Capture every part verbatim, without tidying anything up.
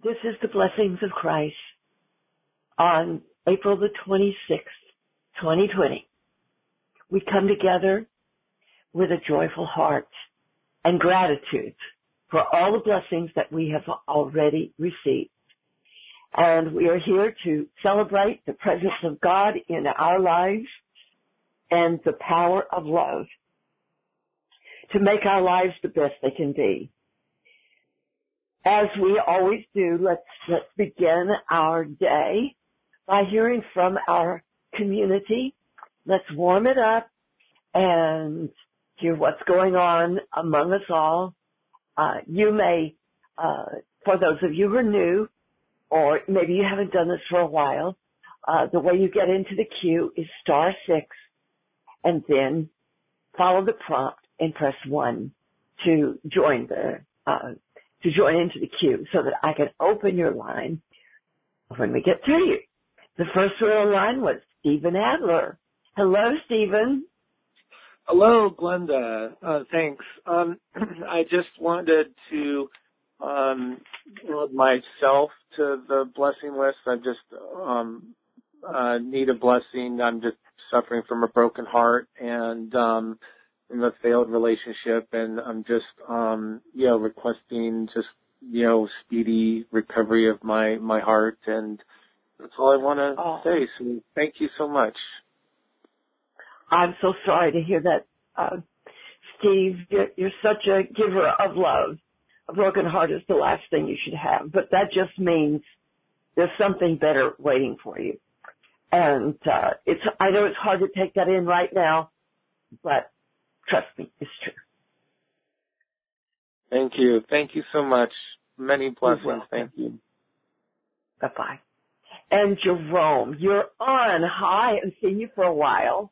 This is the Blessings of Christ on April the twenty-sixth, twenty twenty. We come together with a joyful heart and gratitude for all the blessings that we have already received. And we are here to celebrate the presence of God in our lives and the power of love to make our lives the best they can be. As we always do, let's, let's begin our day by hearing from our community. Let's warm it up and hear what's going on among us all. Uh, you may, uh, for those of you who are new, or maybe you haven't done this for a while, uh, the way you get into the queue is star six, and then follow the prompt and press one to join the, uh, to join into the queue so that I can open your line when we get to you. The first one on the line was Stephen Adler. Hello, Stephen. Hello, Glenda. Uh, thanks. Um, I just wanted to um, add myself to the blessing list. I just um, uh, need a blessing. I'm just suffering from a broken heart and um, in a failed relationship, and I'm just, um, you know, requesting just, you know, speedy recovery of my, my heart, and that's all I want to oh. say. So thank you so much. I'm so sorry to hear that, uh, Steve. You're, you're such a giver of love. A broken heart is the last thing you should have, but that just means there's something better waiting for you. And uh, it's I know it's hard to take that in right now, but trust me, it's true. Thank you. Thank you so much. Many blessings. Thank you. Bye-bye. And Jerome, you're on. Hi, I haven't seen you for a while.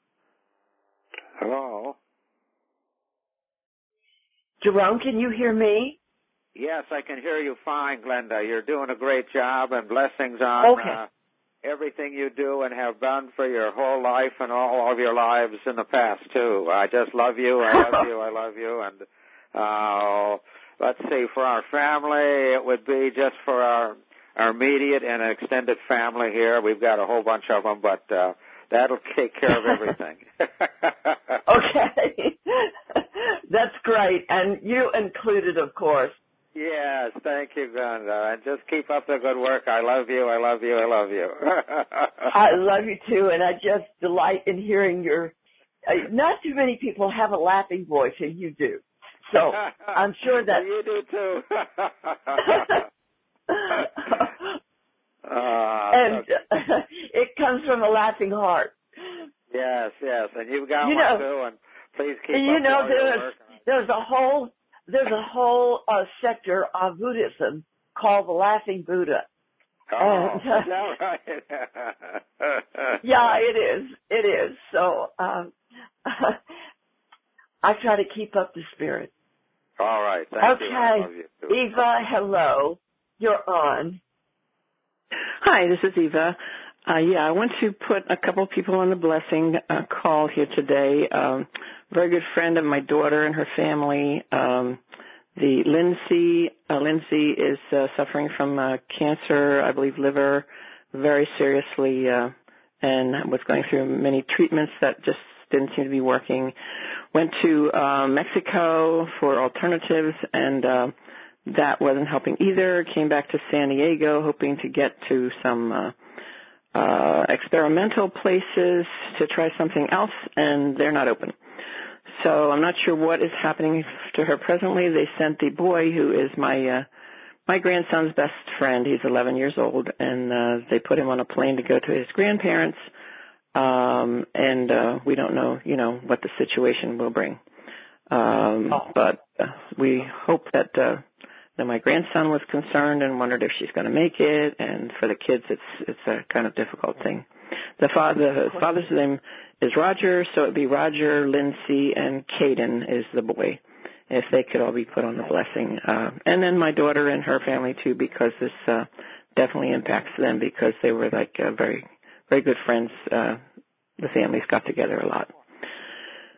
Hello. Jerome, can you hear me? Yes, I can hear you fine, Glenda. You're doing a great job, and blessings on okay. uh, everything you do and have done for your whole life and all of your lives in the past, too. I just love you. I love you. I love you. And uh, let's see, for our family, it would be just for our, our immediate and extended family here. We've got a whole bunch of them, but uh, that'll take care of everything. Okay. That's great. And you included, of course. Yes, thank you, Glenda. And just keep up the good work. I love you, I love you, I love you. I love you, too, and I just delight in hearing your uh, – not too many people have a laughing voice, and you do. So I'm sure that – well, you do, too. uh, and okay. uh, it comes from a laughing heart. Yes, yes, and you've got you one, know, too, and please keep you up know, all your there's, work. there's a whole – There's a whole uh, sector of Buddhism called the Laughing Buddha. Oh, and, uh, is that right? Yeah, it is. It is. So um, I try to keep up the spirit. All right. Thank okay. you. I love you too. Eva, hello. You're on. Hi, this is Eva. Uh, yeah, I want to put a couple of people on the blessing uh, call here today. Um, very good friend of my daughter and her family. Um, the Lindsay, uh, Lindsay is uh, suffering from uh, cancer, I believe liver, very seriously, uh, and was going through many treatments that just didn't seem to be working. Went to uh, Mexico for alternatives, and uh, that wasn't helping either. Came back to San Diego, hoping to get to some uh, Uh, experimental places to try something else, and they're not open. So I'm not sure what is happening to her presently. They sent the boy, who is my uh, my grandson's best friend. He's eleven years old, and uh, they put him on a plane to go to his grandparents. Um, and uh, we don't know, you know, what the situation will bring. Um, but uh, we hope that. Uh, Then my grandson was concerned and wondered if she's going to make it, and for the kids, it's it's a kind of difficult thing. The father, the father's name is Roger, so it'd be Roger, Lindsay, and Caden is the boy. If they could all be put on the blessing, uh, and then my daughter and her family too, because this uh, definitely impacts them because they were like uh, very very good friends. Uh, the families got together a lot.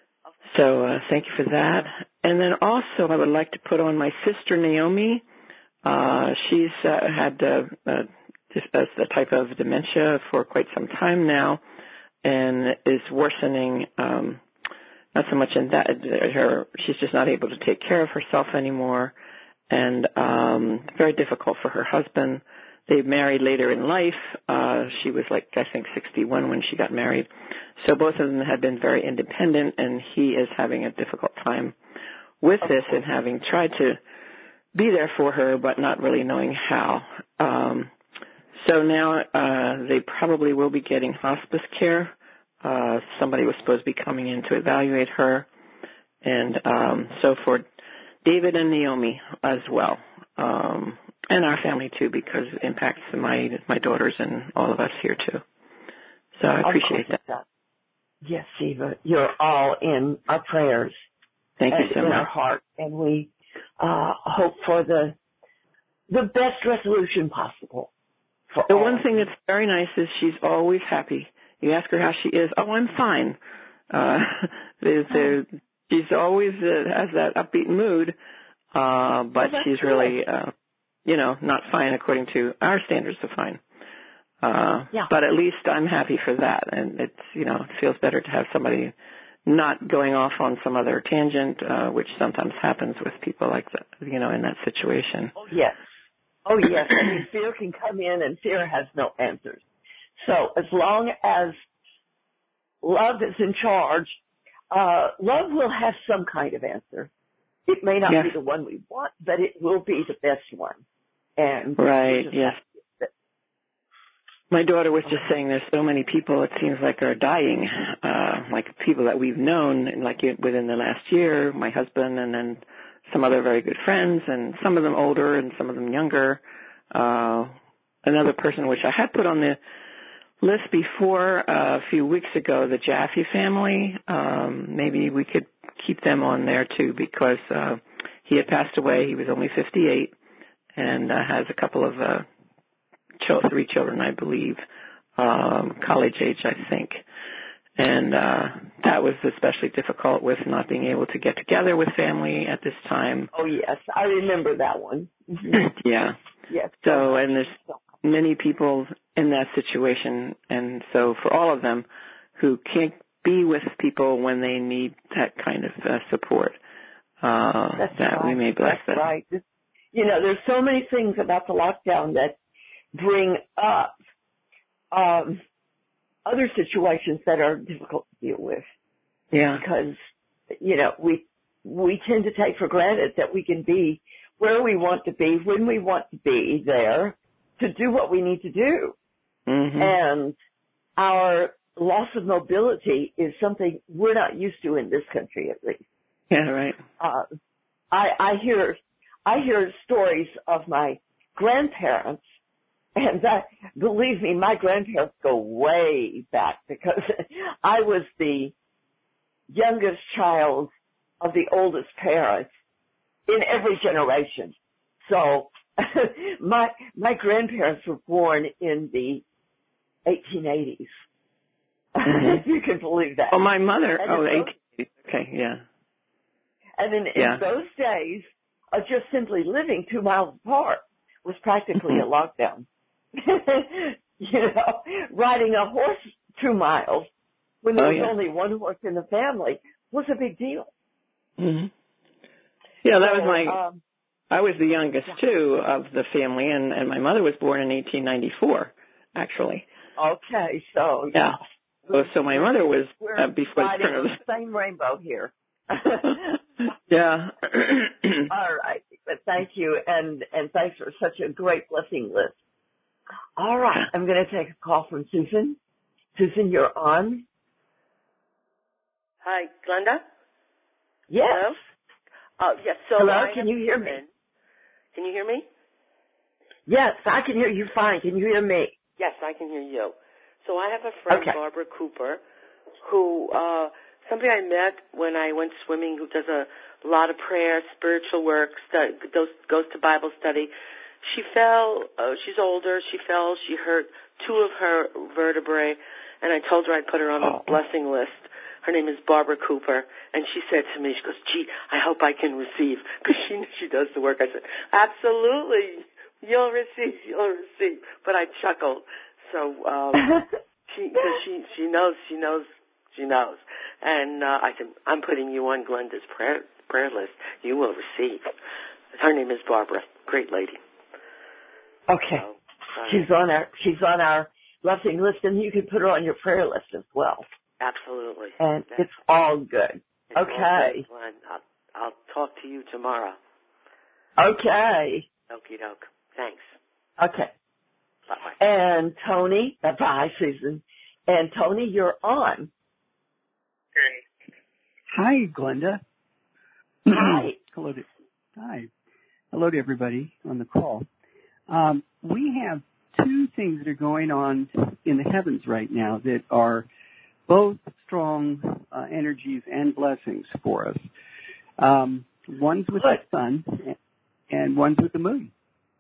So uh, thank you for that. And then also I would like to put on my sister Naomi. Uh, she's uh, had uh, uh, this, uh, the type of dementia for quite some time now, and is worsening. Um, not so much in that her she's just not able to take care of herself anymore, and um, very difficult for her husband. They married later in life. Uh, she was like, I think, sixty-one when she got married. So both of them had been very independent, and he is having a difficult time with this and having tried to be there for her, but not really knowing how. Um, so now uh, they probably will be getting hospice care. Uh, somebody was supposed to be coming in to evaluate her. And um, so for David and Naomi as well. Um And our family, too, because it impacts my my daughters and all of us here, too. So I appreciate that. that. Yes, Eva, you're all in our prayers. Thank you so in much. our heart, and we uh, hope for the the best resolution possible. For the all. one thing that's very nice is she's always happy. You ask her how she is. Oh, I'm fine. Uh, there's, there's, she's always uh, has that upbeat mood, uh, but well, she's good. really, uh, you know, not fine according to our standards of fine. Uh, yeah. But at least I'm happy for that, and it's, you know, it feels better to have somebody not going off on some other tangent, uh, which sometimes happens with people like that, you know, in that situation. Oh, yes. Oh, yes. I mean, fear can come in, and fear has no answers. So as long as love is in charge, uh, love will have some kind of answer. It may not yes. be the one we want, but it will be the best one. And right, yes. My daughter was just saying there's so many people it seems like are dying, uh, like people that we've known, like within the last year, my husband and then some other very good friends, and some of them older and some of them younger. Uh, another person which I had put on the list before uh, a few weeks ago, the Jaffe family. Um, maybe we could keep them on there too, because uh, he had passed away. He was only fifty-eight and uh, has a couple of uh, ch- three children, I believe, um, college age, I think. And uh, that was especially difficult with not being able to get together with family at this time. Oh, yes. I remember that one. Mm-hmm. yeah. Yes. So, and there's many people in that situation, and so for all of them who can't be with people when they need that kind of uh, support, uh, That's that right. we may bless That's them. right. You know, there's so many things about the lockdown that bring up um, other situations that are difficult to deal with. Yeah. Because, you know, we we tend to take for granted that we can be where we want to be, when we want to be there, to do what we need to do. Mm-hmm. And our loss of mobility is something we're not used to in this country, at least. Yeah, right. Uh, I, I hear I hear stories of my grandparents, and that, believe me, my grandparents go way back, because I was the youngest child of the oldest parents in every generation. So my my grandparents were born in the eighteen eighties. Mm-hmm. You can believe that. Oh, my mother. And oh, those, eighteen eighties. Okay, yeah. And in, yeah. in those days, of just simply living two miles apart was practically mm-hmm. a lockdown. You know, riding a horse two miles when there oh, was yeah. only one horse in the family was a big deal. Mm-hmm. Yeah, that so, was my, um, I was the youngest, too, of the family, and, and my mother was born in eighteen ninety-four, actually. Okay, so, yeah. So, so my mother was we're uh, before the riding turn of the same rainbow here. yeah. All right, but thank you, and, and thanks for such a great blessing list. All right, I'm going to take a call from Susan. Susan, you're on. Hi, Glenda? Yes. Hello? Oh, yes. So Hello, I can you hear me? Can you hear me? Yes, I can hear you fine. Can you hear me? Yes, I can hear you. So I have a friend, okay. Barbara Cooper, who, uh, somebody I met when I went swimming, who does a lot of prayer, spiritual work, stu- goes, goes to Bible study. She fell, uh, she's older, she fell, she hurt two of her vertebrae, and I told her I'd put her on the oh. blessing list. Her name is Barbara Cooper, and she said to me, she goes, gee, I hope I can receive, because she she does the work. I said, absolutely, you'll receive, you'll receive. But I chuckled. So um, she, cause she she knows, she knows, she knows. And uh, I said, I'm putting you on Glenda's prayer prayer list. You will receive. Her name is Barbara. Great lady. Okay. So, uh, she's on our she's on our blessing list, and you can put her on your prayer list as well. Absolutely. And That's, it's all good. it's Okay. All good, Glenn. I'll, I'll talk to you tomorrow. Okay. Okie doke. Thanks. Okay. Bye-bye. And Tony, uh, bye, Susan. And Tony, you're on. Hi, Glenda. Hi. Hello to, hi. Hello to everybody on the call. Um, we have two things that are going on in the heavens right now that are both strong uh, energies and blessings for us. Um, one's with Good. the sun and one's with the moon.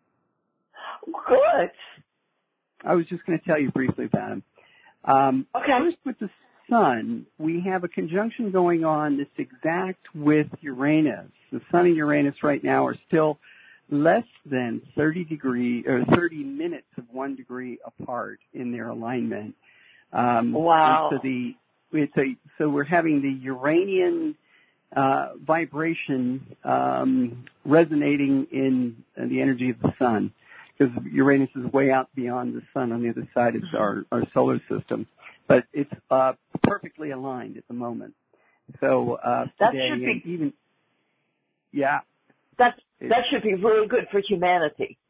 Good. I was just going to tell you briefly about them. Um, Okay. First, with the sun, we have a conjunction going on that's exact with Uranus. The sun and Uranus right now are still less than thirty degree or thirty minutes of one degree apart in their alignment. Um, Wow. So the it's a so we're having the Uranian uh, vibration um, resonating in, in the energy of the sun, because Uranus is way out beyond the sun on the other side of our, our solar system. But it's uh, perfectly aligned at the moment. So uh, That today, should be- even yeah, That that should be really good for humanity.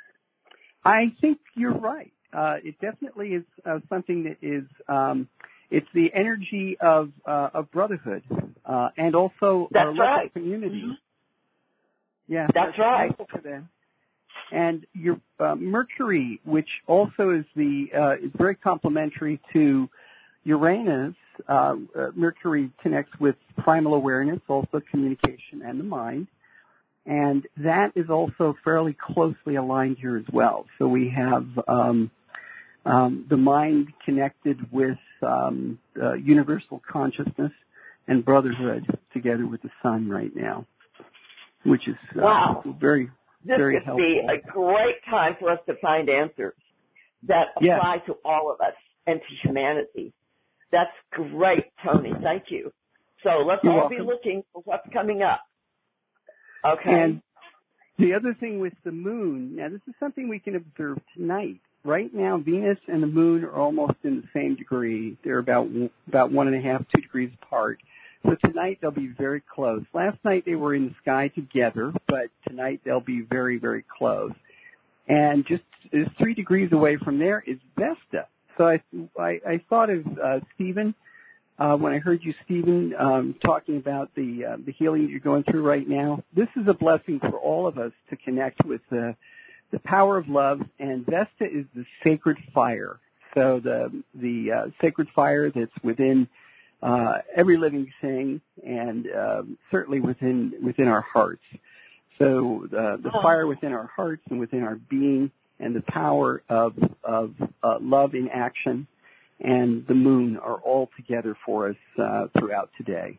I think you're right. Uh, it definitely is uh, something that is. Um, it's the energy of uh, of brotherhood uh, and also That's our local right. community. Mhm. Yeah, That's right. For them. And your uh, Mercury, which also is the uh, is very complementary to Uranus. Uh, uh, Mercury connects with primal awareness, also communication and the mind, and that is also fairly closely aligned here as well. So we have um, um, the mind connected with um, uh, universal consciousness and brotherhood together with the sun right now, which is uh, Wow. very. This Very could be helpful. a great time for us to find answers that Yeah. apply to all of us and to humanity. That's great, Tony. Thank you. So let's You're all welcome. be looking for what's coming up. Okay. And the other thing with the moon, now this is something we can observe tonight. Right now, Venus and the moon are almost in the same degree. They're about about one and a half, two degrees apart. So tonight they'll be very close. Last night they were in the sky together, but tonight they'll be very, very close. And just, just three degrees away from there is Vesta. So I, I, I thought of uh, Stephen uh, when I heard you, Stephen, um, talking about the uh, the healing you're going through right now. This is a blessing for all of us to connect with the the power of love. And Vesta is the sacred fire. So the the uh, sacred fire that's within Uh, every living thing, and um, certainly within within our hearts. So uh, the Oh. fire within our hearts and within our being, and the power of of uh, love in action, and the moon are all together for us uh, throughout today.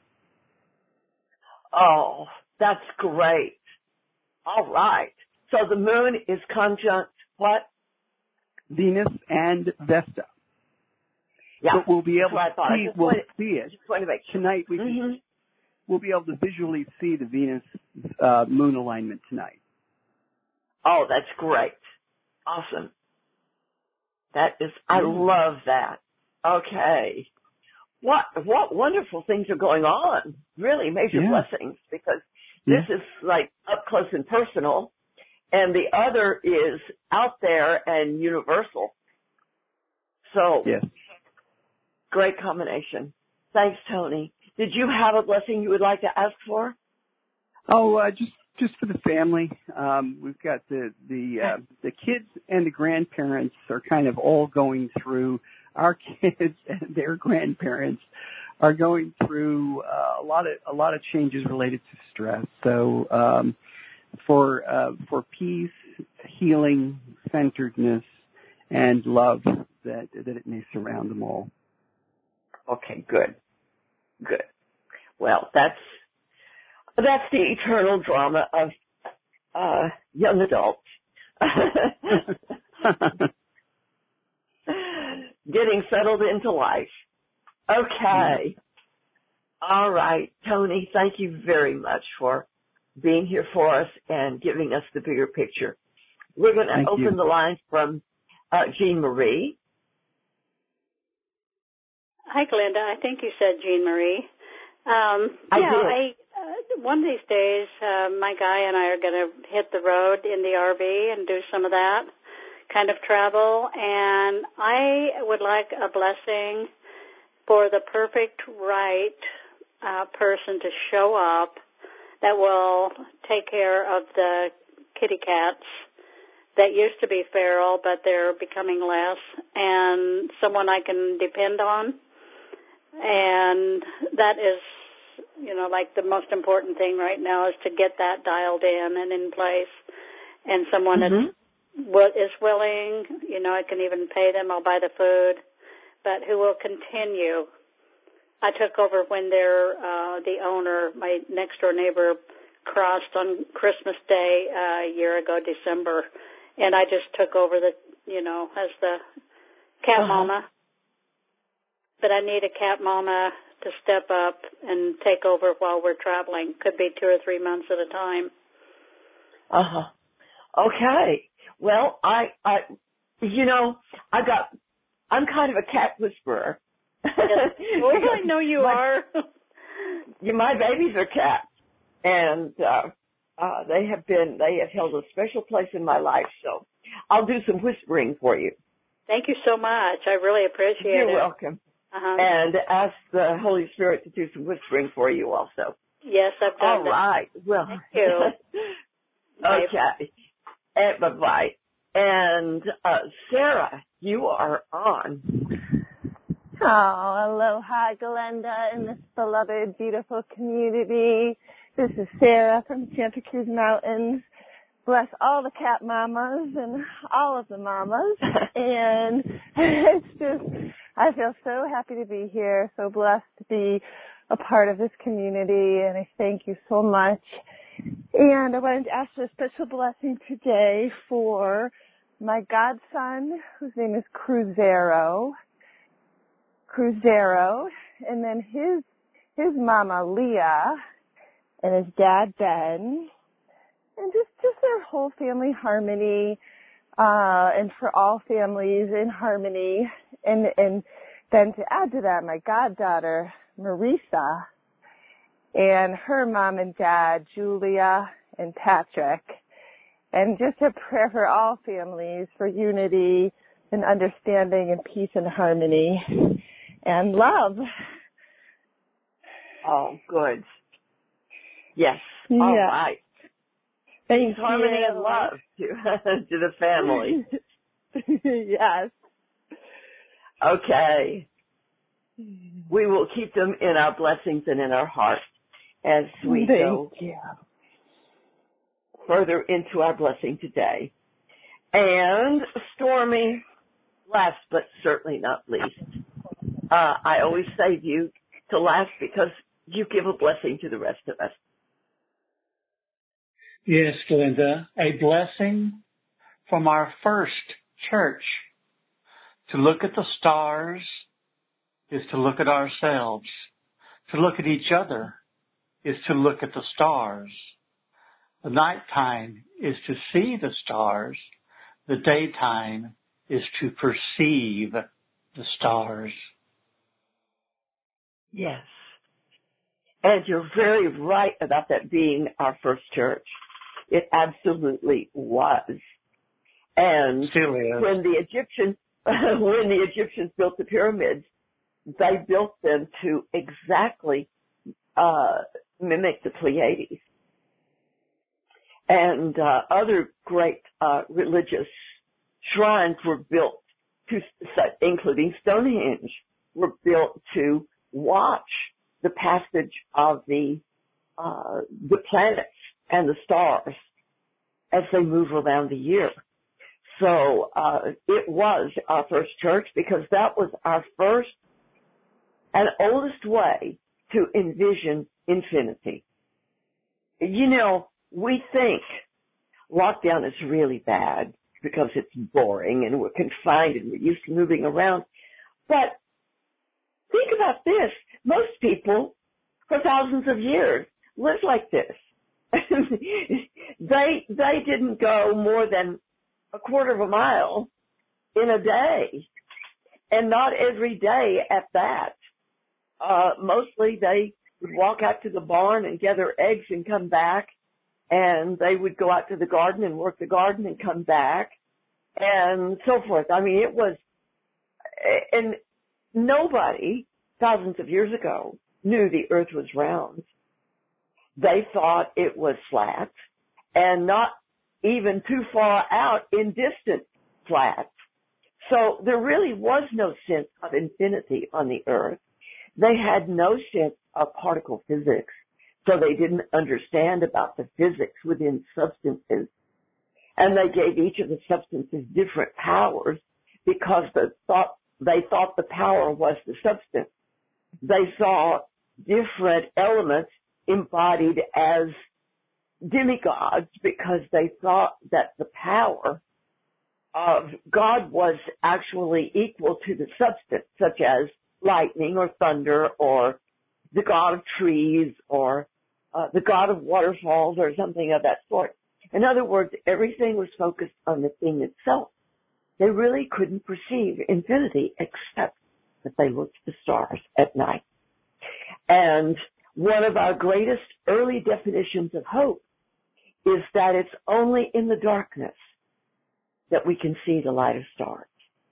Oh, that's great. All right. So the moon is conjunct what? Venus and Vesta. Yeah. But we'll be That's able what I to thought. I see, just we'll wanted, see it just wanted to make sure. tonight. We Mm-hmm. can, we'll be able to visually see the Venus uh, moon alignment tonight. Oh, that's great. Awesome. That is, I love that. Okay. What, what wonderful things are going on. Really major Yeah. blessings, because this Yeah. is like up close and personal, and the other is out there and universal. So, Yes. great combination. Thanks, Tony. Did you have a blessing you would like to ask for? Oh, uh, just just for the family. Um, we've got the the uh, the kids and the grandparents are kind of all going through. Our kids and their grandparents are going through uh, a lot of a lot of changes related to stress. So um, for uh, for peace, healing, centeredness, and love, that that it may surround them all. Okay, good. Good. Well, that's that's the eternal drama of uh, young adults. Getting settled into life. Okay. All right. Tony, thank you very much for being here for us and giving us the bigger picture. We're going to open you. the lines from uh, Jean Marie. Hi, Glenda. I think you said Jean Marie. Um, I yeah, did. I, uh, one of these days, uh, my guy and I are going to hit the road in the R V and do some of that kind of travel. And I would like a blessing for the perfect right uh, person to show up that will take care of the kitty cats that used to be feral, but they're becoming less, and someone I can depend on. And that is, you know, like the most important thing right now is to get that dialed in and in place. And someone mm-hmm. that is willing, you know, I can even pay them, I'll buy the food, but who will continue. I took over when their, uh, the owner, my next door neighbor, crossed on Christmas Day uh, a year ago, December, and I just took over the, you know, as the cat uh-huh. mama. But I need a cat mama to step up and take over while we're traveling. Could be two or three months at a time. Uh-huh. Okay. Well, I, I, you know, I got, I'm kind of a cat whisperer. Yes. Well, I know you my, are. yeah, my babies are cats, and uh, uh, they have been, they have held a special place in my life. So I'll do some whispering for you. Thank you so much. I really appreciate You're it. You're welcome. Uh-huh. And ask the Holy Spirit to do some whispering for you also. Yes, I've done All that. right. Well, thank you. Okay. And, bye-bye. And uh, Sarah, you are on. Oh, aloha, Glenda, in this beloved, beautiful community. This is Sarah from Santa Cruz Mountains. Bless all the cat mamas and all of the mamas. And it's just, I feel so happy to be here, so blessed to be a part of this community, and I thank you so much. And I wanted to ask for a special blessing today for my godson, whose name is Cruzero. Cruzero, and then his his mama Leah, and his dad Ben, and just just their whole family harmony, uh, and for all families in harmony, and and then to add to that, my goddaughter Marisa, and her mom and dad Julia and Patrick, and just a prayer for all families for unity and understanding and peace and harmony. And love. Oh, good. Yes. Yeah. All right. Thank Harmony you. and love to, to the family. Yes. Okay. We will keep them in our blessings and in our hearts as we Thank go you. further into our blessing today. And Stormy, last but certainly not least, Uh, I always save you to last because you give a blessing to the rest of us. Yes, Glenda, a blessing from our first church. To look at the stars is to look at ourselves. To look at each other is to look at the stars. The nighttime is to see the stars. The daytime is to perceive the stars. Yes. And you're very right about that being our first church. It absolutely was. And Still is. when the Egyptians, when the Egyptians built the pyramids, they built them to exactly uh, mimic the Pleiades. And uh, other great uh, religious shrines were built, to, including Stonehenge, were built to watch the passage of the uh, the planets and the stars as they move around the year. So uh, it was our first church because that was our first and oldest way to envision infinity. You know, we think lockdown is really bad because it's boring and we're confined and we're used to moving around. But think about this. Most people for thousands of years lived like this. they they didn't go more than a quarter of a mile in a day, and not every day at that. Uh, mostly they would walk out to the barn and gather eggs and come back, and they would go out to the garden and work the garden and come back, and so forth. I mean, it was, and nobody thousands of years ago knew the earth was round. They thought it was flat and not even too far out in distance flat. So there really was no sense of infinity on the earth. They had no sense of particle physics, so they didn't understand about the physics within substances. And they gave each of the substances different powers because the thought, they thought the power was the substance. They saw different elements embodied as demigods because they thought that the power of God was actually equal to the substance, such as lightning or thunder or the god of trees or uh, the god of waterfalls or something of that sort. In other words, everything was focused on the thing itself. They really couldn't perceive infinity except that they looked at the stars at night. And one of our greatest early definitions of hope is that it's only in the darkness that we can see the light of stars,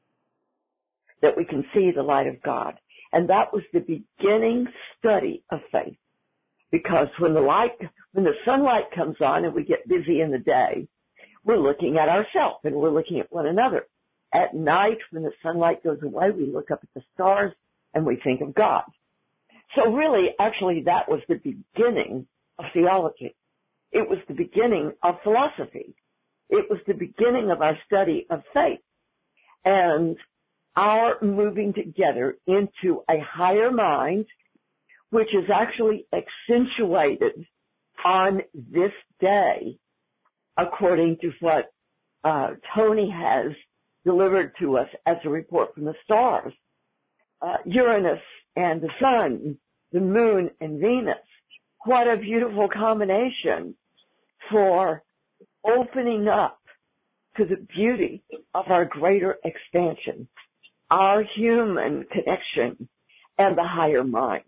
that we can see the light of God. And that was the beginning study of faith. Because when the light, when the sunlight comes on and we get busy in the day, we're looking at ourselves and we're looking at one another. At night, when the sunlight goes away, we look up at the stars and we think of God. So really, actually, that was the beginning of theology. It was the beginning of philosophy. It was the beginning of our study of faith and our moving together into a higher mind, which is actually accentuated on this day, according to what uh, Tony has delivered to us as a report from the stars. Uh, Uranus and the sun, the moon and Venus. What a beautiful combination for opening up to the beauty of our greater expansion, our human connection, and the higher mind.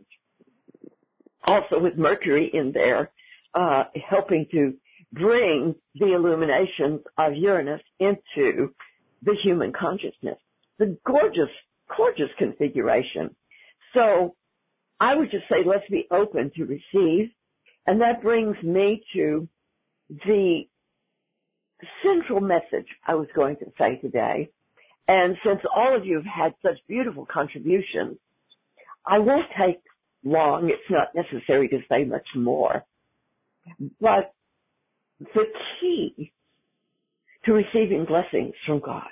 Also with Mercury in there, uh, helping to bring the illuminations of Uranus into the human consciousness. The gorgeous, gorgeous configuration. So I would just say let's be open to receive. And that brings me to the central message I was going to say today. And since all of you have had such beautiful contributions, I won't take long. It's not necessary to say much more. But the key to receiving blessings from God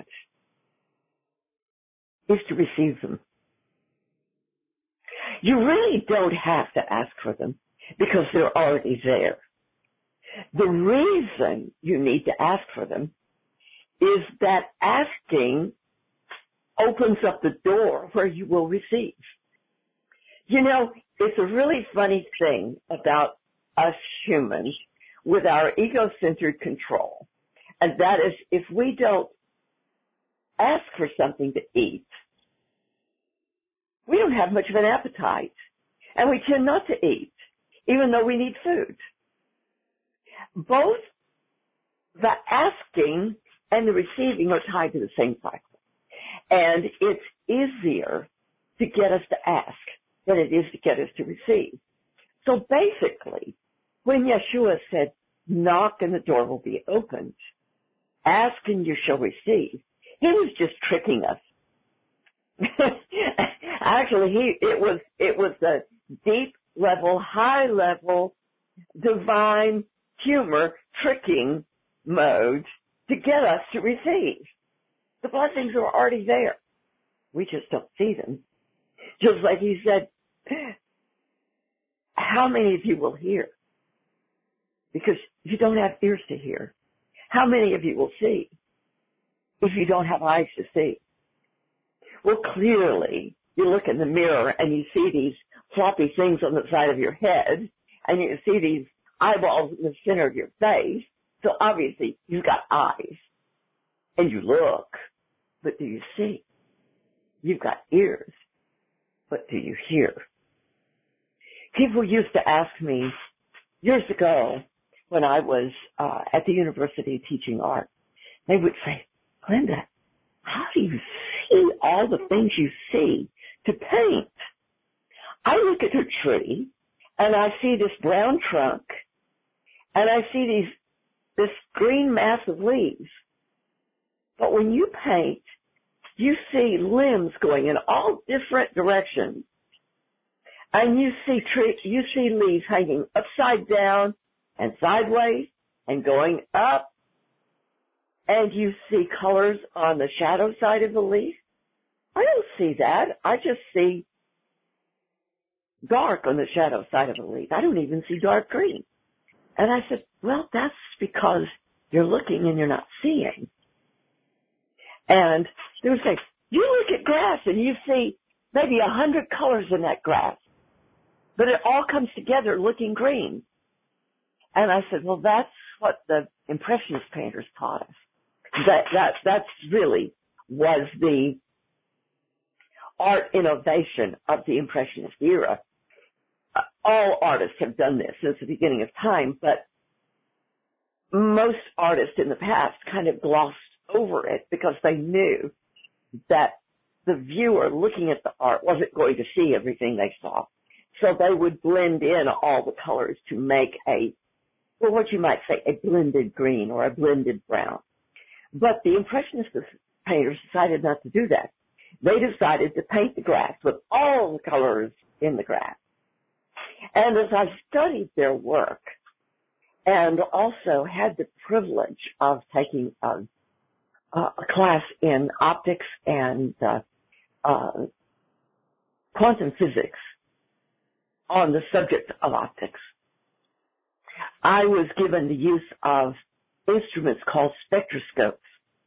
is to receive them. You really don't have to ask for them because they're already there. The reason you need to ask for them is that asking opens up the door where you will receive. You know, it's a really funny thing about us humans with our ego-centered control, and that is if we don't ask for something to eat, we don't have much of an appetite, and we tend not to eat, even though we need food. Both the asking and the receiving are tied to the same cycle. And it's easier to get us to ask than it is to get us to receive. So basically, when Yeshua said, knock and the door will be opened, ask and you shall receive, he was just tricking us. Actually, he, it was, it was a deep level, high level, divine humor tricking mode to get us to receive. The blessings are already there. We just don't see them. Just like he said, how many of you will hear? Because you don't have ears to hear. How many of you will see if you don't have eyes to see? Well, clearly, you look in the mirror and you see these floppy things on the side of your head, and you see these eyeballs in the center of your face. So obviously, you've got eyes, and you look, but do you see? You've got ears, but do you hear? People used to ask me years ago when I was uh, at the university teaching art, they would say, Glenda, how do you see all the things you see to paint? I look at a tree, and I see this brown trunk, and I see these this green mass of leaves. But when you paint, you see limbs going in all different directions. And you see tree, you see leaves hanging upside down and sideways and going up. And you see colors on the shadow side of the leaf. I don't see that. I just see dark on the shadow side of the leaf. I don't even see dark green. And I said, well, that's because you're looking and you're not seeing. And they would say, you look at grass and you see maybe a hundred colors in that grass, but it all comes together looking green. And I said, well, that's what the Impressionist painters taught us. That, that, that's really was the art innovation of the Impressionist era. All artists have done this since the beginning of time, but most artists in the past kind of glossed over it because they knew that the viewer looking at the art wasn't going to see everything they saw. So they would blend in all the colors to make a, well, what you might say, a blended green or a blended brown. But the Impressionist painters decided not to do that. They decided to paint the grass with all the colors in the grass. And as I studied their work and also had the privilege of taking a, a class in optics and uh, uh, quantum physics on the subject of optics, I was given the use of instruments called spectroscopes.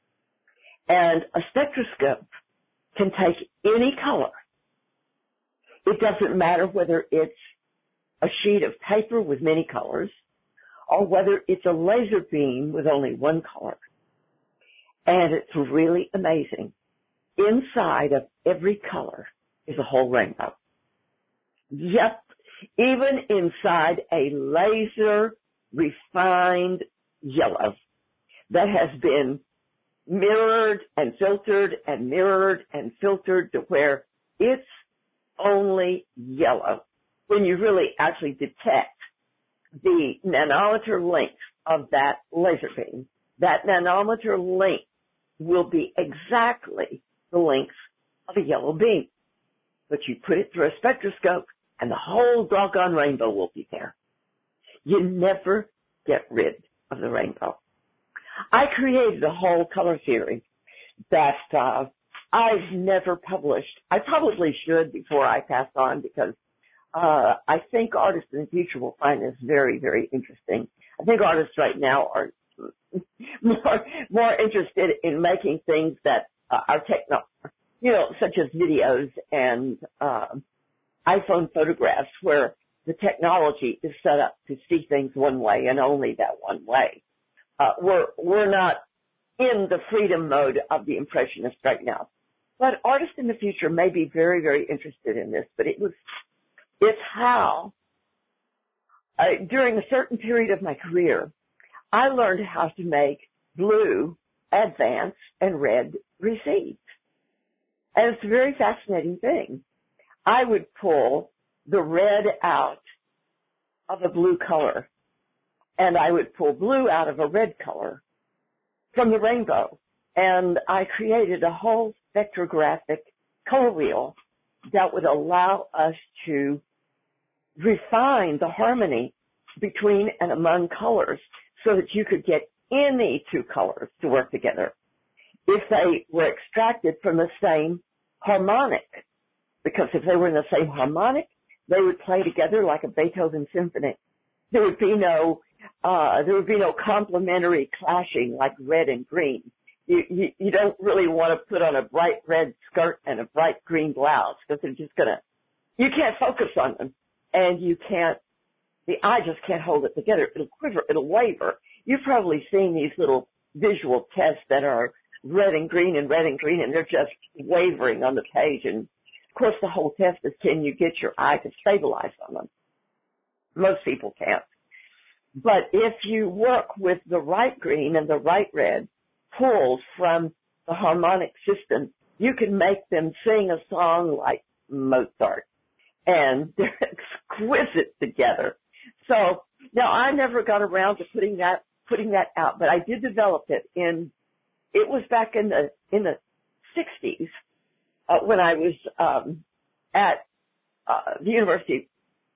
And a spectroscope can take any color. It doesn't matter whether it's a sheet of paper with many colors or whether it's a laser beam with only one color. And it's really amazing. Inside of every color is a whole rainbow. Yep, even inside a laser refined yellow that has been mirrored and filtered and mirrored and filtered to where it's only yellow. When you really actually detect the nanometer length of that laser beam, that nanometer length will be exactly the length of a yellow beam. But you put it through a spectroscope and the whole doggone rainbow will be there. You never get rid of the rainbow. I created a whole color theory that uh, I've never published. I probably should before I pass on because uh, I think artists in the future will find this very, very interesting. I think artists right now are more, more interested in making things that uh, are techno, you know, such as videos and uh, iPhone photographs where the technology is set up to see things one way and only that one way. Uh, we're, we're not in the freedom mode of the Impressionist right now. But artists in the future may be very, very interested in this. But it was, it's how, uh, during a certain period of my career, I learned how to make blue advance and red recede. And it's a very fascinating thing. I would pull the red out of a blue color, and I would pull blue out of a red color from the rainbow. And I created a whole spectrographic color wheel that would allow us to refine the harmony between and among colors so that you could get any two colors to work together if they were extracted from the same harmonic. Because if they were in the same harmonic, They would play together like a Beethoven symphony. There would be no, uh, there would be no complementary clashing like red and green. You, you, you don't really want to put on a bright red skirt and a bright green blouse because they're just gonna, you can't focus on them and you can't, the eye just can't hold it together. It'll quiver, it'll waver. You've probably seen these little visual tests that are red and green and red and green and they're just wavering on the page. And of course the whole test is can you get your eye to stabilize on them? Most people can't. But if you work with the right green and the right red pulls from the harmonic system, you can make them sing a song like Mozart. And they're exquisite together. So now I never got around to putting that putting that out, but I did develop it in it was back in the in the sixties uh, when I was um, at uh, the University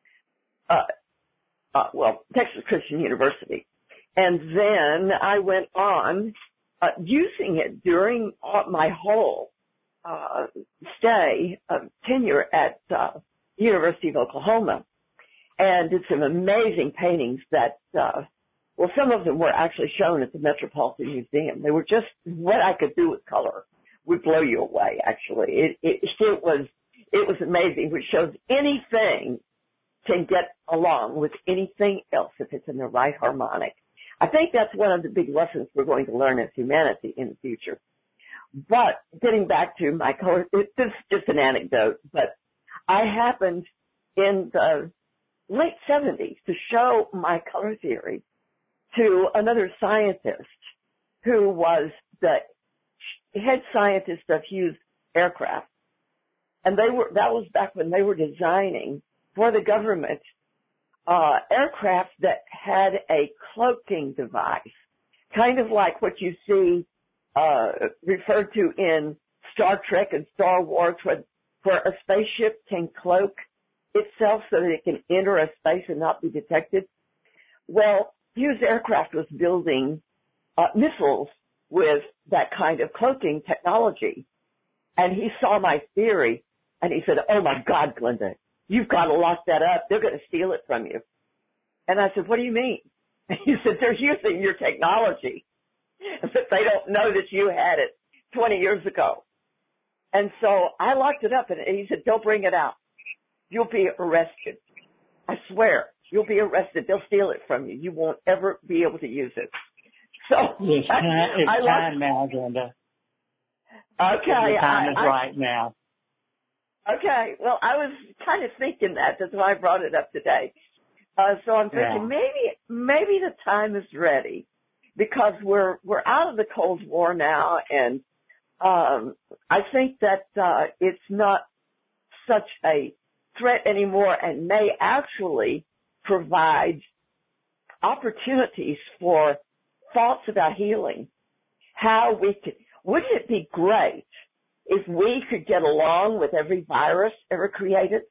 uh, uh, well, Texas Christian University. And then I went on uh, using it during uh, my whole uh, stay, uh, tenure at uh, the University of Oklahoma. And did some amazing paintings that, uh, well, some of them were actually shown at the Metropolitan Museum. They were just what I could do with color would blow you away, actually. It, it, it was, it was amazing, which shows anything can get along with anything else if it's in the right harmonic. I think that's one of the big lessons we're going to learn as humanity in the future. But getting back to my color, it, this is just an anecdote, but I happened in the late seventies to show my color theory to another scientist who was the head scientist of Hughes Aircraft. And they were, that was back when they were designing for the government, uh, aircraft that had a cloaking device, kind of like what you see, uh, referred to in Star Trek and Star Wars where, where a spaceship can cloak itself so that it can enter a space and not be detected. Well, Hughes Aircraft was building uh, missiles with that kind of cloaking technology. And he saw my theory and he said, oh my God, Glenda, you've got to lock that up. They're going to steal it from you. And I said, what do you mean? And he said, they're using your technology, but they don't know that you had it twenty years ago. And so I locked it up and he said, don't bring it out. You'll be arrested. I swear, you'll be arrested. They'll steal it from you. You won't ever be able to use it. So it's time, it's I, I time now, Glenda. Okay, the time I, is I, right now. Okay, well, I was kind of thinking that. That's why I brought it up today. Uh, so I'm thinking Yeah. maybe maybe the time is ready because we're we're out of the Cold War now, and um, I think that uh, it's not such a threat anymore and may actually provide opportunities for thoughts about healing. How we could, wouldn't it be great if we could get along with every virus ever created?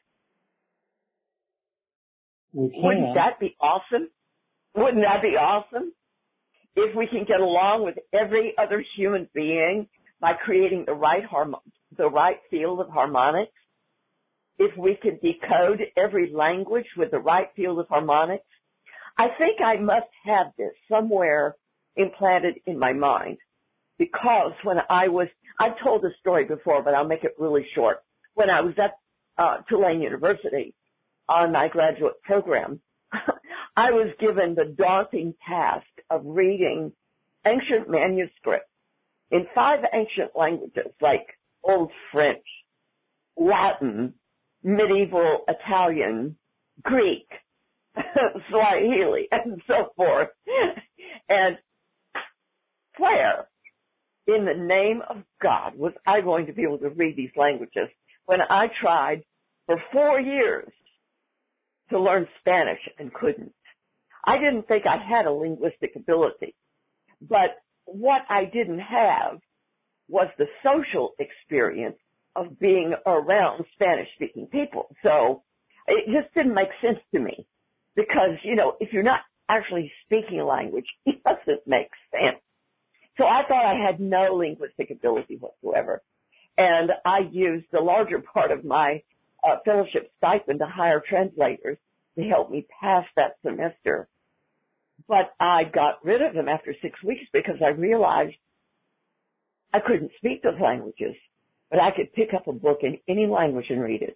We can. Wouldn't that be awesome? Wouldn't that be awesome? If we can get along with every other human being by creating the right harmon- the right field of harmonics, if we could decode every language with the right field of harmonics, I think I must have this somewhere implanted in my mind. Because when I was, I've told this story before, but I'll make it really short. When I was at uh, Tulane University on my graduate program, I was given the daunting task of reading ancient manuscripts in five ancient languages like Old French, Latin, medieval Italian, Greek, Swahili, and so forth. And where, in the name of God, was I going to be able to read these languages when I tried for four years to learn Spanish and couldn't? I didn't think I had a linguistic ability, but what I didn't have was the social experience of being around Spanish-speaking people. So it just didn't make sense to me because, you know, if you're not actually speaking a language, it doesn't make sense. So I thought I had no linguistic ability whatsoever. And I used the larger part of my uh, fellowship stipend to hire translators to help me pass that semester. But I got rid of them after six weeks because I realized I couldn't speak those languages, but I could pick up a book in any language and read it.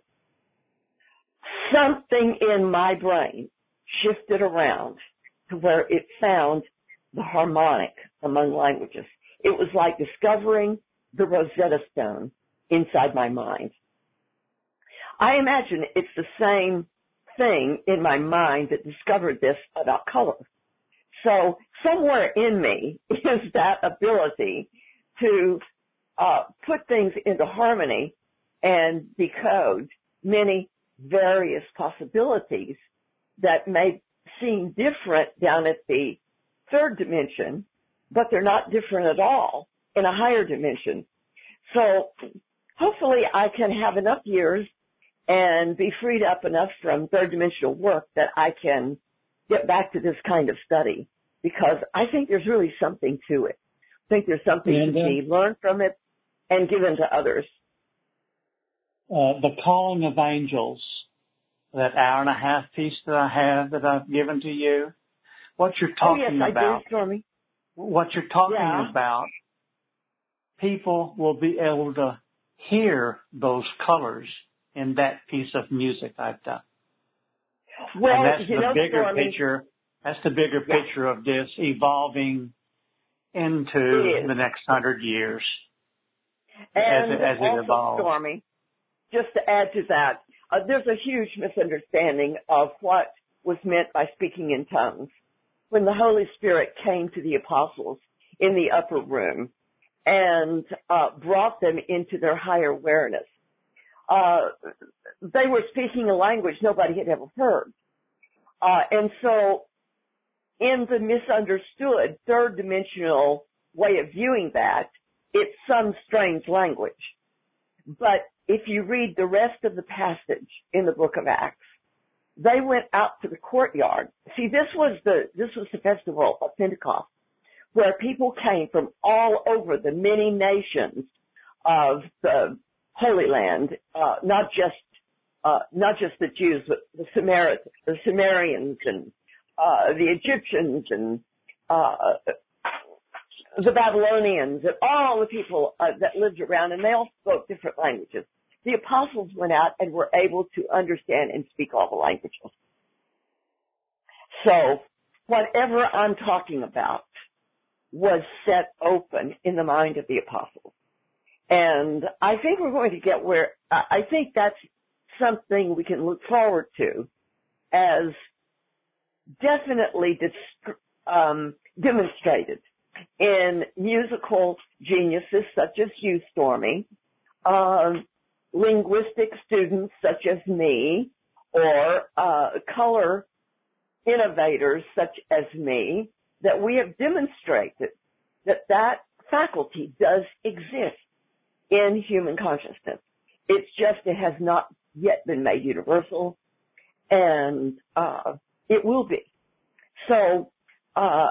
Something in my brain shifted around to where it found the harmonic among languages. It was like discovering the Rosetta Stone inside my mind. I imagine it's the same thing in my mind that discovered this about color. So somewhere in me is that ability to uh, put things into harmony and decode many various possibilities that may seem different down at the third dimension, but they're not different at all in a higher dimension. So hopefully I can have enough years and be freed up enough from third dimensional work that I can get back to this kind of study, because I think there's really something to it. I think there's something and, uh, to be learned from it and given to others. Uh, the calling of angels, that hour and a half piece that I have that I've given to you, what you're talking oh, yes, about, I do, Stormy. What you're talking yeah. about, people will be able to hear those colors in that piece of music I've done. Well, and that's you the know, bigger Stormy, picture. That's the bigger yeah. picture of this evolving into the next hundred years and as it, as it also, evolves. Stormy, just to add to that, uh, there's a huge misunderstanding of what was meant by speaking in tongues. When the Holy Spirit came to the apostles in the upper room and uh, brought them into their higher awareness, uh, they were speaking a language nobody had ever heard. Uh, and so in the misunderstood third dimensional way of viewing that, it's some strange language. But if you read the rest of the passage in the book of Acts, they went out to the courtyard. See, this was the, this was the festival of Pentecost, where people came from all over the many nations of the Holy Land, uh, not just, uh, not just the Jews, but the Samar- the Sumerians and, uh, the Egyptians and, uh, the Babylonians and all the people uh, that lived around, and they all spoke different languages. The apostles went out and were able to understand and speak all the languages. So whatever I'm talking about was set open in the mind of the apostles. And I think we're going to get where, I think that's something we can look forward to as definitely dis- um, demonstrated in musical geniuses such as you, Stormy, um, linguistic students such as me, or uh, color innovators such as me, that we have demonstrated that that faculty does exist in human consciousness. It's just it has not yet been made universal, and uh, it will be. So uh,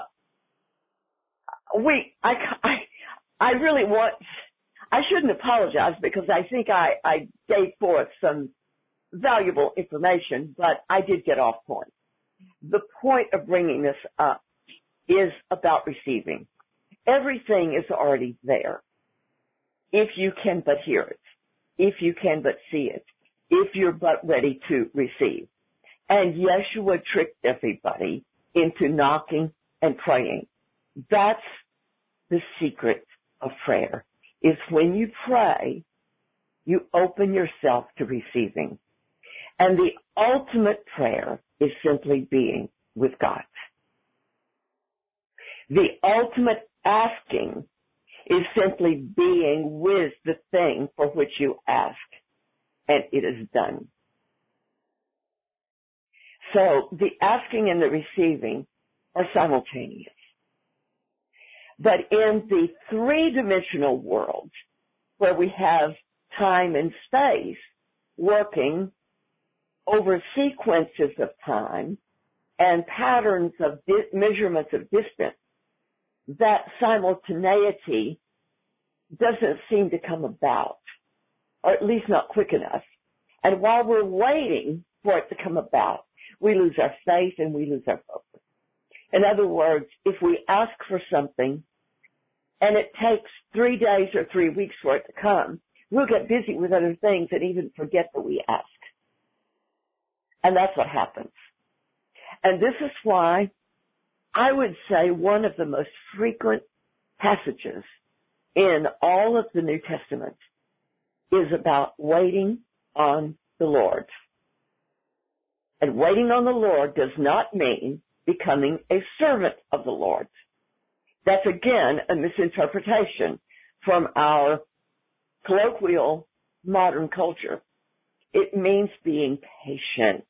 we, I, I, I really want. I shouldn't apologize because I think I, I gave forth some valuable information, but I did get off point. The point of bringing this up is about receiving. Everything is already there. If you can but hear it, if you can but see it, if you're but ready to receive. And Yeshua tricked everybody into knocking and praying. That's the secret of prayer. Is when you pray, you open yourself to receiving. And the ultimate prayer is simply being with God. The ultimate asking is simply being with the thing for which you ask, and it is done. So the asking and the receiving are simultaneous. But in the three-dimensional world, where we have time and space working over sequences of time and patterns of di- measurements of distance, that simultaneity doesn't seem to come about, or at least not quick enough. And while we're waiting for it to come about, we lose our faith and we lose our focus. In other words, if we ask for something and it takes three days or three weeks for it to come, we'll get busy with other things and even forget that we asked. And that's what happens. And this is why I would say one of the most frequent passages in all of the New Testament is about waiting on the Lord. And waiting on the Lord does not mean becoming a servant of the Lord. That's again a misinterpretation from our colloquial modern culture. It means being patient.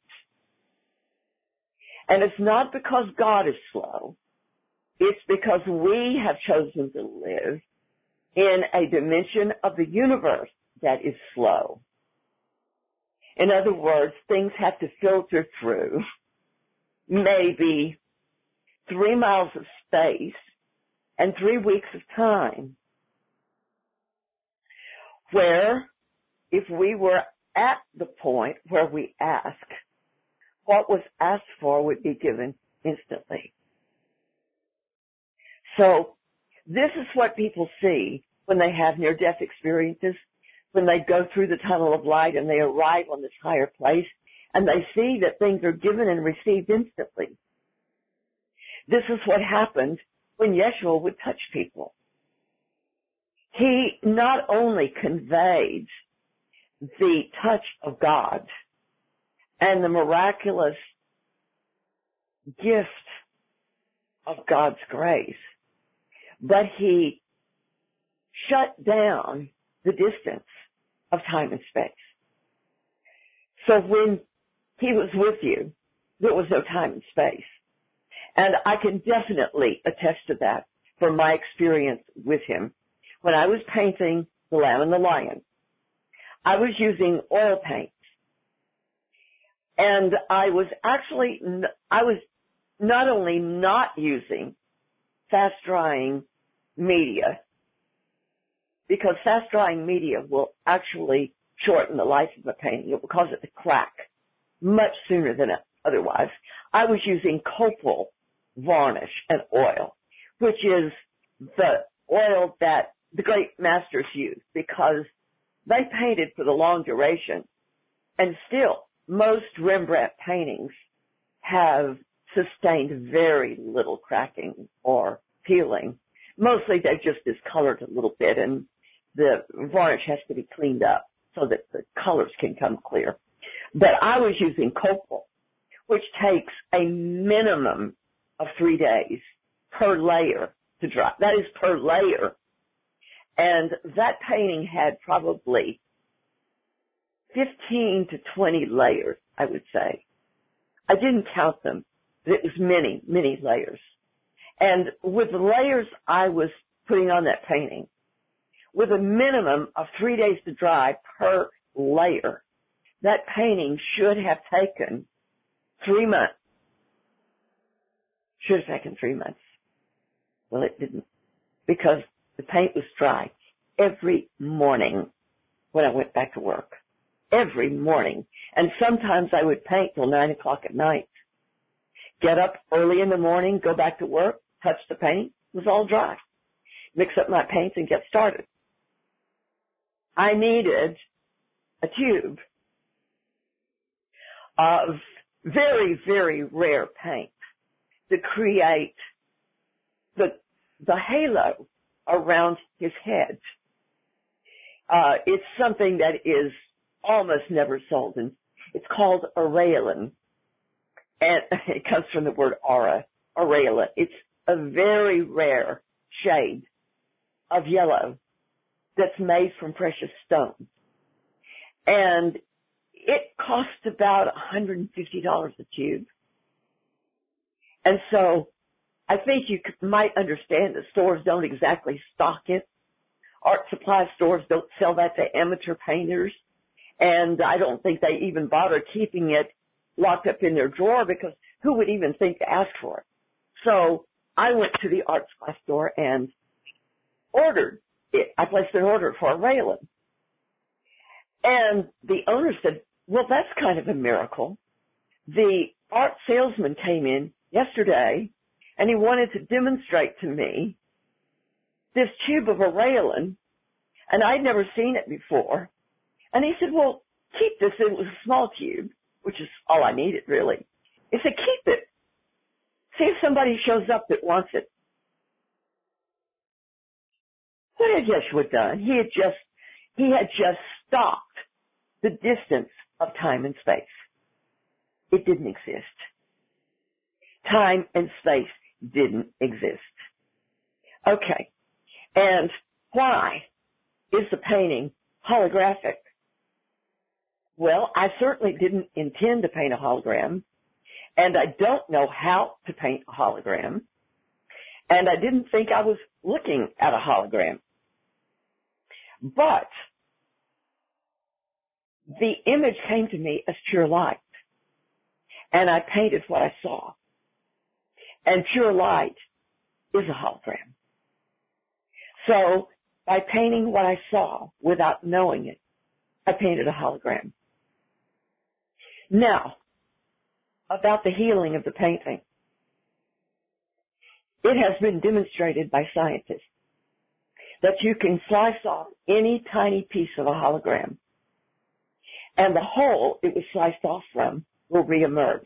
And it's not because God is slow. It's because we have chosen to live in a dimension of the universe that is slow. In other words, things have to filter through maybe three miles of space and three weeks of time. Where if we were at the point where we ask, what was asked for would be given instantly. So this is what people see when they have near-death experiences, when they go through the tunnel of light and they arrive on this higher place, and they see that things are given and received instantly. This is what happened when Yeshua would touch people. He not only conveyed the touch of God and the miraculous gift of God's grace, but he shut down the distance of time and space. So when he was with you, there was no time and space. And I can definitely attest to that from my experience with him. When I was painting The Lamb and the Lion, I was using oil paints. And I was actually, I was not only not using fast-drying media, because fast-drying media will actually shorten the life of a painting. It will cause it to crack much sooner than otherwise. I was using copal varnish and oil, which is the oil that the great masters used because they painted for the long duration. And still, most Rembrandt paintings have sustained very little cracking or peeling. Mostly they've just discolored a little bit, and the varnish has to be cleaned up so that the colors can come clear. But I was using copal, which takes a minimum of three days per layer to dry. That is per layer. And that painting had probably fifteen to twenty layers, I would say. I didn't count them, but it was many, many layers. And with the layers I was putting on that painting, with a minimum of three days to dry per layer, that painting should have taken three months. Should have taken three months. Well, it didn't, because the paint was dry every morning when I went back to work. Every morning. And sometimes I would paint till nine o'clock at night. Get up early in the morning, go back to work, touch the paint, it was all dry. Mix up my paints and get started. I needed a tube of very, very rare paint to create the, the halo around his head. Uh, it's something that is almost never sold, and it's called aureolin. And it comes from the word aura, aureolin. It's a very rare shade of yellow that's made from precious stones. And it costs about one hundred fifty dollars a tube. And so I think you might understand that stores don't exactly stock it. Art supply stores don't sell that to amateur painters. And I don't think they even bother keeping it locked up in their drawer because who would even think to ask for it? So I went to the art supply store and ordered it. I placed an order for a aureolin. And the owner said, well, that's kind of a miracle. The art salesman came in yesterday, and he wanted to demonstrate to me this tube of a railing, and I'd never seen it before. And he said, well, keep this. It was a small tube, which is all I needed, really. He said, keep it. See if somebody shows up that wants it. What had Yeshua done? He had just, he had just stopped the distance of time and space. It didn't exist. Time and space didn't exist. Okay. And why is the painting holographic? Well, I certainly didn't intend to paint a hologram, and I don't know how to paint a hologram, and I didn't think I was looking at a hologram. But the image came to me as pure light, and I painted what I saw. And pure light is a hologram. So by painting what I saw without knowing it, I painted a hologram. Now, about the healing of the painting. It has been demonstrated by scientists that you can slice off any tiny piece of a hologram, and the hole it was sliced off from will reemerge.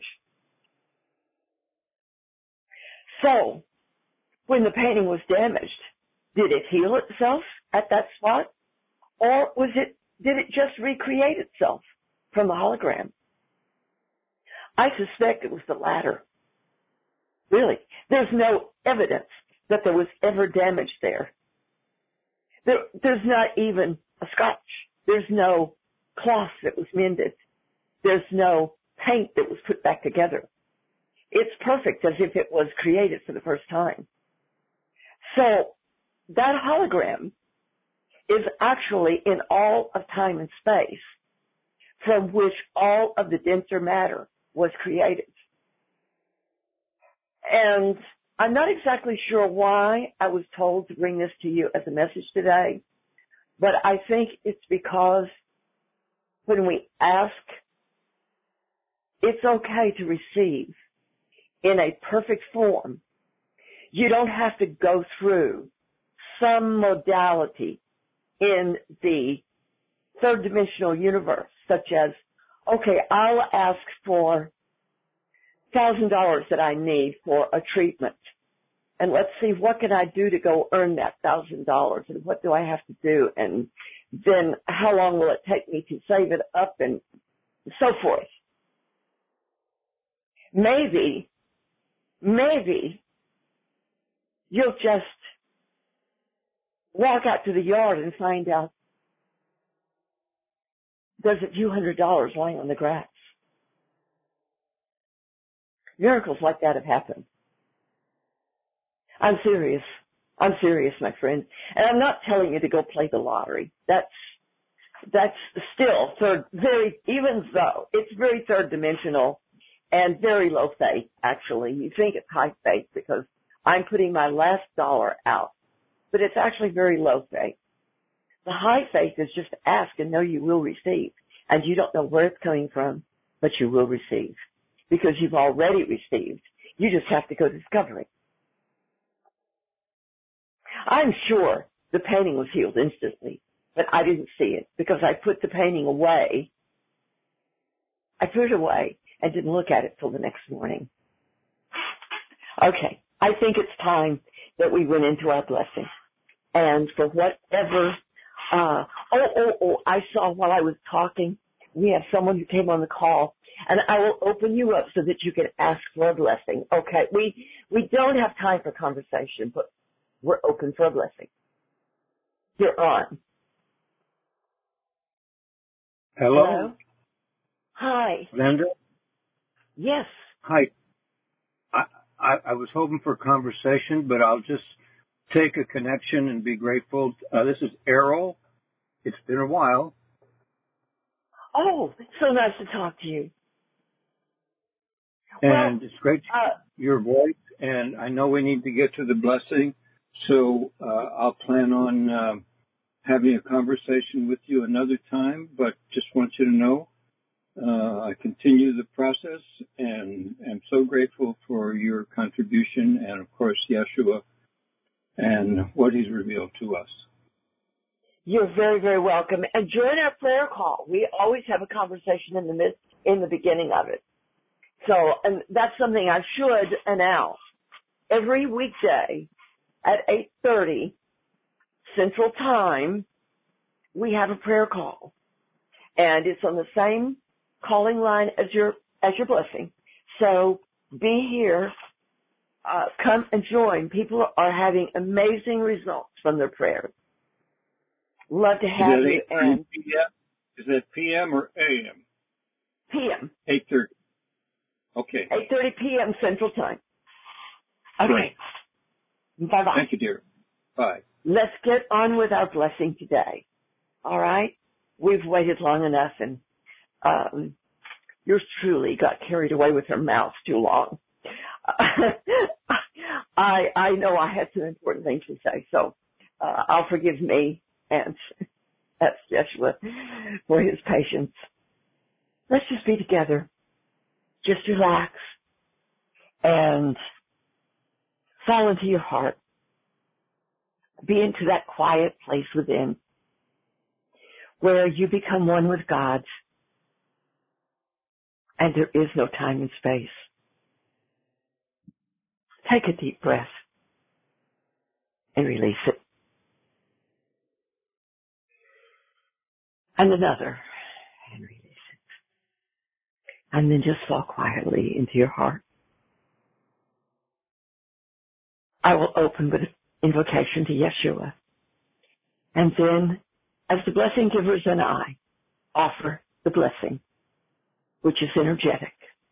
So, when the painting was damaged, did it heal itself at that spot? Or was it, did it just recreate itself from the hologram? I suspect it was the latter. Really. There's no evidence that there was ever damage there. there. There's not even a scratch. There's no cloth that was mended. There's no paint that was put back together. It's perfect as if it was created for the first time. So that hologram is actually in all of time and space from which all of the denser matter was created. And I'm not exactly sure why I was told to bring this to you as a message today, but I think it's because when we ask, it's okay to receive in a perfect form. You don't have to go through some modality in the third dimensional universe, such as, okay, I'll ask for one thousand dollars that I need for a treatment. And let's see, what can I do to go earn that one thousand dollars? And what do I have to do? And then how long will it take me to save it up and so forth? Maybe, maybe you'll just walk out to the yard and find out there's a few hundred dollars lying on the grass. Miracles like that have happened. I'm serious. I'm serious, my friend. And I'm not telling you to go play the lottery. That's, that's still third, very, even though it's very third dimensional and very low faith, actually. You think it's high faith because I'm putting my last dollar out, but it's actually very low faith. The high faith is just ask and know you will receive. And you don't know where it's coming from, but you will receive. Because you've already received. You just have to go discover it. I'm sure the painting was healed instantly, but I didn't see it because I put the painting away. I put it away and didn't look at it till the next morning. Okay, I think it's time that we went into our blessing. And for whatever, uh, oh, oh, oh, I saw while I was talking, we have someone who came on the call, and I will open you up so that you can ask for a blessing. Okay, we we don't have time for conversation, but we're open for a blessing. You're on. Hello. Hello? Hi. Linda? Yes. Hi. I, I, I was hoping for a conversation, but I'll just take a connection and be grateful. Uh, this is Errol. It's been a while. Oh, so nice to talk to you. And well, it's great to uh, hear your voice, and I know we need to get to the blessing, so uh, I'll plan on uh, having a conversation with you another time, but just want you to know Uh, I continue the process and am so grateful for your contribution and, of course, Yeshua and what he's revealed to us. You're very, very welcome. And join our prayer call. We always have a conversation in the midst, in the beginning of it. So, and that's something I should announce. Every weekday at eight thirty Central Time, we have a prayer call. And it's on the same calling line as your, as your blessing. So be here. Uh, come and join. People are having amazing results from their prayers. Love to have you. And is that P M or A M? P M. eight thirty. Okay. eight thirty p.m. Central Time. Okay. Great. Bye-bye. Thank you, dear. Bye. Let's get on with our blessing today. All right? We've waited long enough, and um, yours truly got carried away with her mouth too long. I I know I had some important things to say, so uh, I'll forgive me and that's Yeshua for his patience. Let's just be together. Just relax and fall into your heart. Be into that quiet place within where you become one with God and there is no time and space. Take a deep breath and release it. And another and release it. And then just fall quietly into your heart. I will open with an invocation to Yeshua. And then, as the blessing givers and I offer the blessing, which is energetic,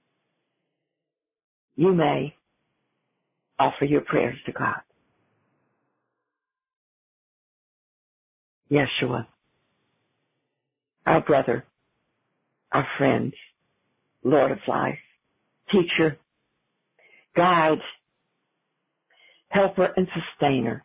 you may offer your prayers to God. Yeshua, our brother, our friend, Lord of life, teacher, guide, helper, and sustainer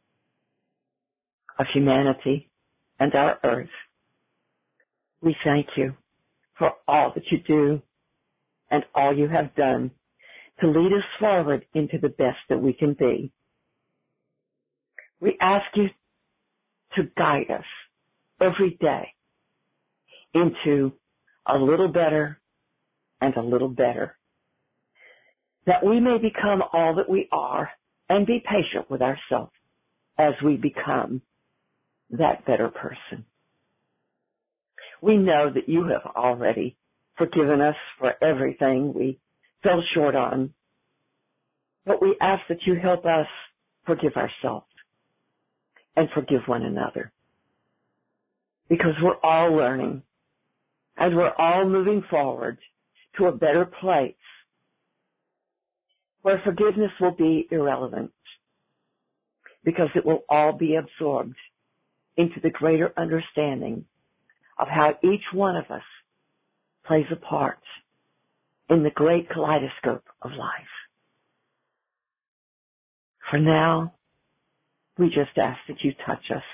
of humanity and our earth. We thank you for all that you do and all you have done to lead us forward into the best that we can be. We ask you to guide us every day into a little better and a little better, that we may become all that we are and be patient with ourselves as we become that better person. We know that you have already forgiven us for everything we fell short on, but we ask that you help us forgive ourselves and forgive one another, because we're all learning and we're all moving forward to a better place where forgiveness will be irrelevant, because it will all be absorbed into the greater understanding of how each one of us plays a part in the great kaleidoscope of life. For now, we just ask that you touch us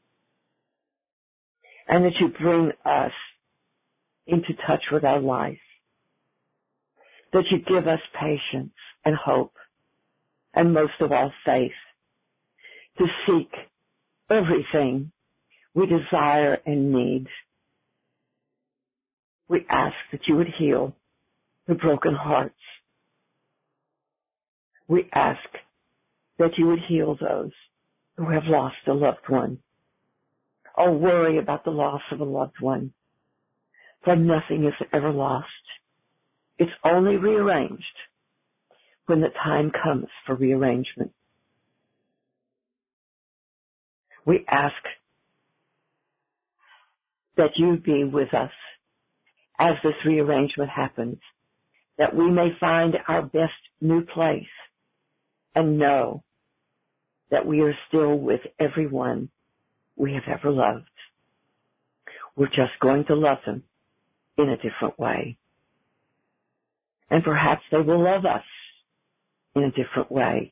and that you bring us into touch with our life, that you give us patience and hope, and most of all faith, to seek everything we desire and need. We ask that you would heal the broken hearts. We ask that you would heal those who have lost a loved one or worry about the loss of a loved one. For nothing is ever lost. It's only rearranged when the time comes for rearrangement. We ask that you be with us as this rearrangement happens, that we may find our best new place and know that we are still with everyone we have ever loved. We're just going to love them in a different way. And perhaps they will love us in a different way.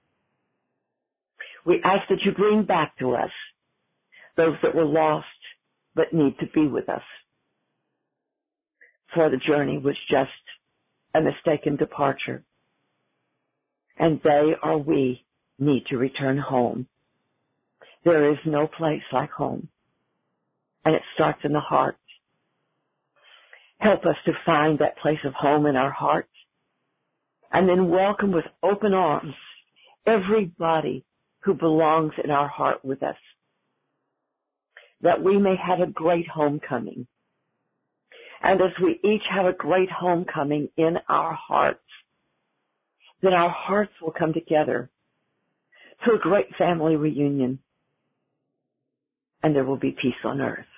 We ask that you bring back to us those that were lost but need to be with us. for the journey was just a mistaken departure. And they or we need to return home. There is no place like home. And it starts in the heart. Help us to find that place of home in our hearts. And then welcome with open arms everybody who belongs in our heart with us. That we may have a great homecoming. And as we each have a great homecoming in our hearts, then our hearts will come together to a great family reunion. And there will be peace on earth.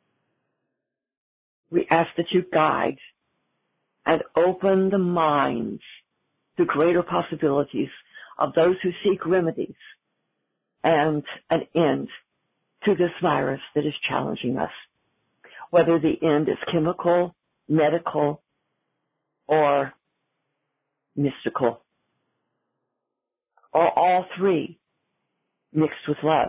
We ask that you guide and open the minds to greater possibilities of those who seek remedies and an end to this virus that is challenging us, whether the end is chemical, medical, or mystical, or all three mixed with love.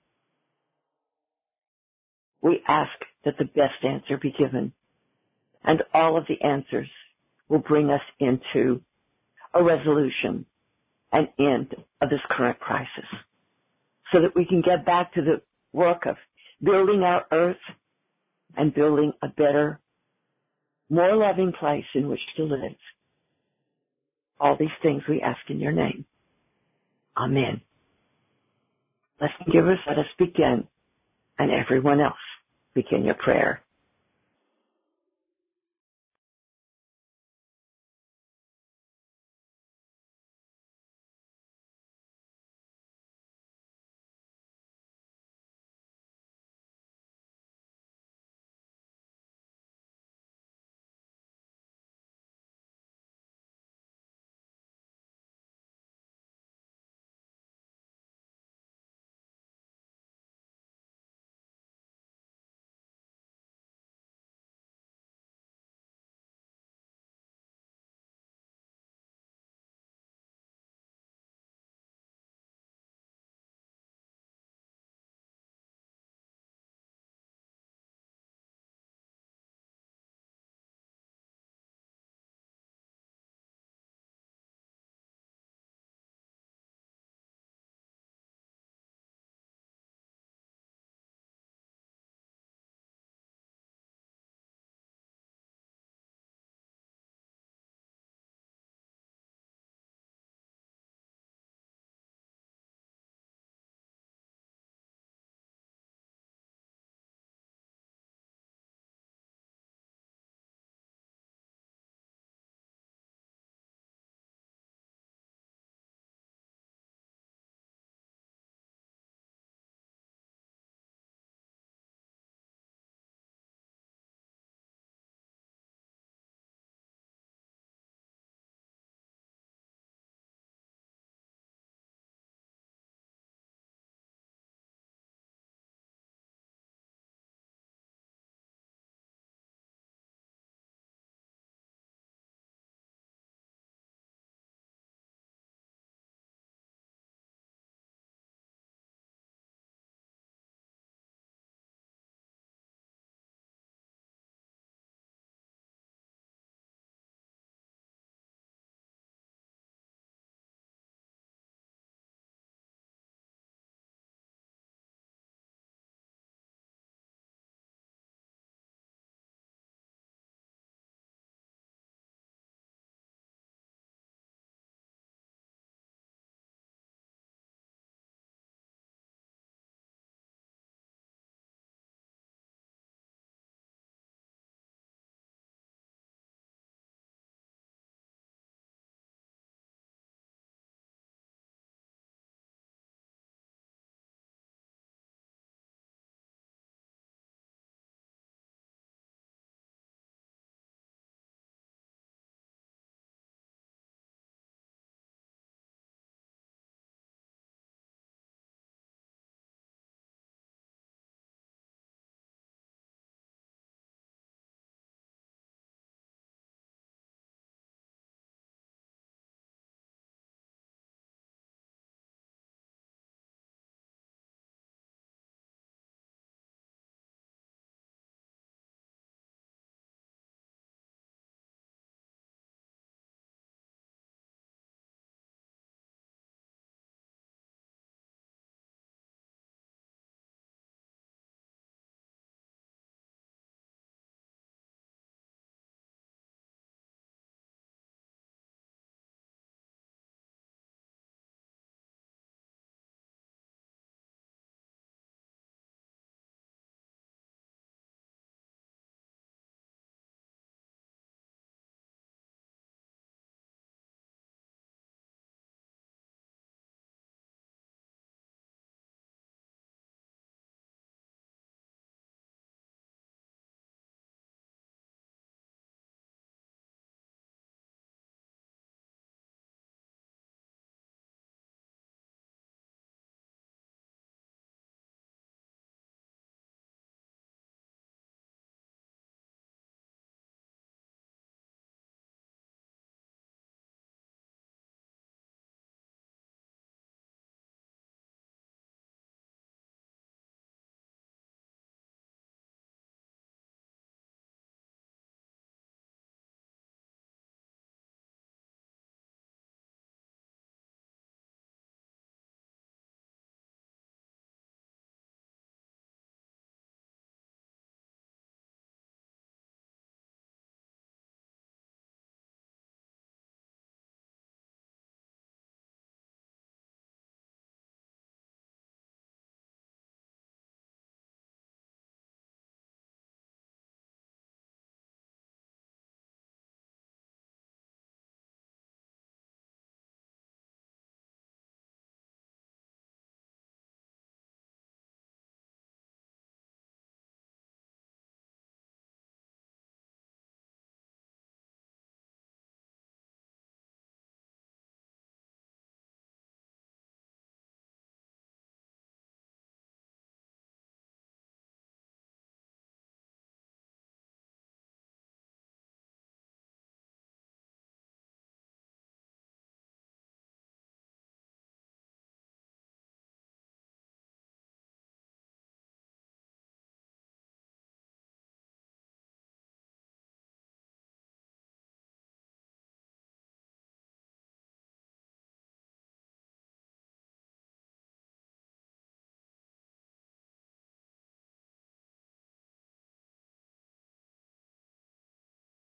We ask that the best answer be given, and all of the answers will bring us into a resolution, an end of this current crisis, so that we can get back to the work of building our earth and building a better, more loving place in which to live. All these things we ask in your name. Amen. Blessing givers, let us begin, and everyone else begin your prayer.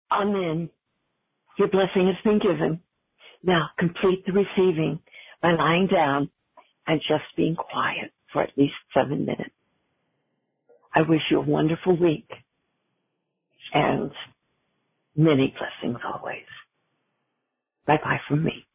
Amen. Your blessing has been given. Now complete the receiving by lying down and just being quiet for at least seven minutes. I wish you a wonderful week and many blessings always. Bye-bye from me.